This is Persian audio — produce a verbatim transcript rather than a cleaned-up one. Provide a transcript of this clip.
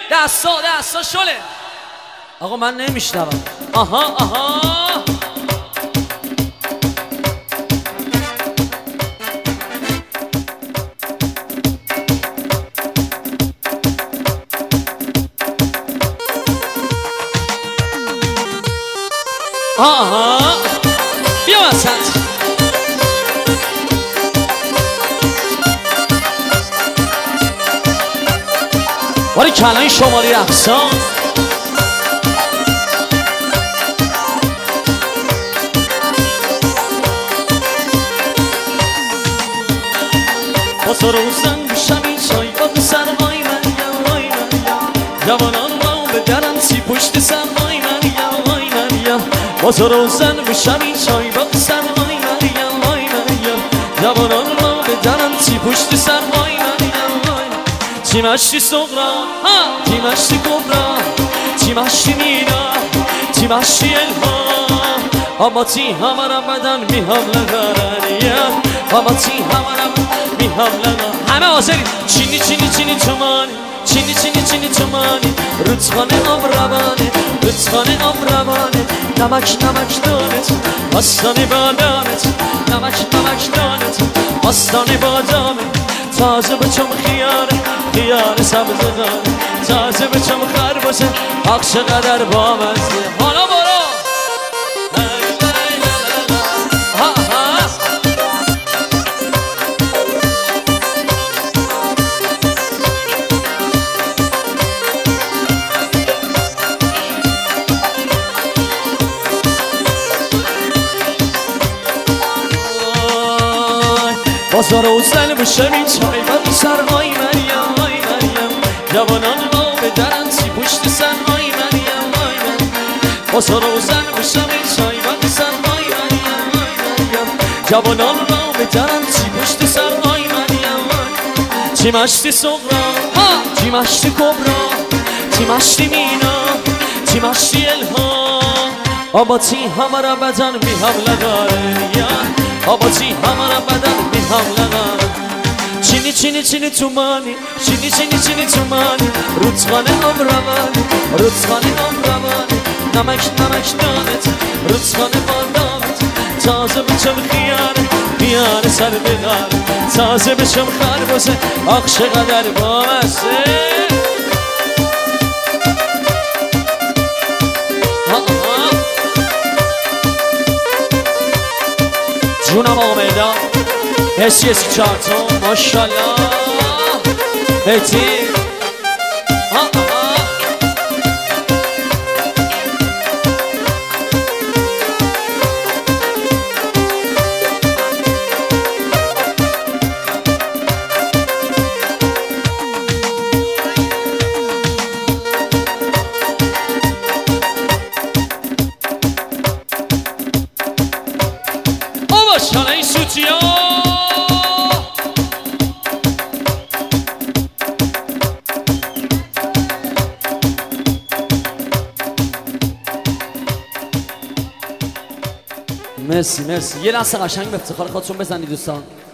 دستا دستا شله آقا من نمیشنوم آها آها آها بیا وسط ولی کلای شماری رقصان با سر و زن بشمی چای با سرمای مریم وای مریم جوانان ما به درم سی پشت سرمای مریم وای مریم با سر و زن بشمی چای با سرمای مریم وای مریم جوانان ما به درم سی پشت سرمای مریم وای چی مشتی صغرا چی مشتی کبرا چی مشتی مینا چی مشتی الهام اما تی همارم بدن میهم لگرانیم اما تی همارم میهم لگرانیم همه آزری چینی چینی چینی چمانی چینی چینی چینی چمانی رودخانه آب روانه رودخانه آب روانه نمک نمک دانت آستانه بادامت نمک نمک دانت آستانه بادامت تازه بچم خیاره خیاره سبز داره تازه بچم خربزه آخ چقدر بامزه حالا برو بازار و زن بشمی چای بقی سرمای مریم آی مریم جوانان ما به درن سی پشت سرمای مریم آی مریم بازار و زن بشمی چای بقی سرمای مریم آی مریم جوانان ما به درن سی پشت سرمای مریم آی چی مشتی صغرا چی مشتی کبرا چی مشتی مینا چی مشتی الهام آبا تی همارا بدن میهم لگاره آبا تی همارا بدن میهم لگاره چینی چینی چینی تومانی چینی چینی چینی تومانی رودخانه آب روانه رودخانه آب روانه نمک نمک دانت رودخانه بادامت تازه بچم خیاره خیاره سر بداره تازه بچم خربزه آخ چقدر بامزه جونم آمدا هسی هسی چارتون ماشالله بیتی ماشالله این سوتی ها مرسی مرسی یه لحظه قشنگ به افتخار خودتون بزنید دوستان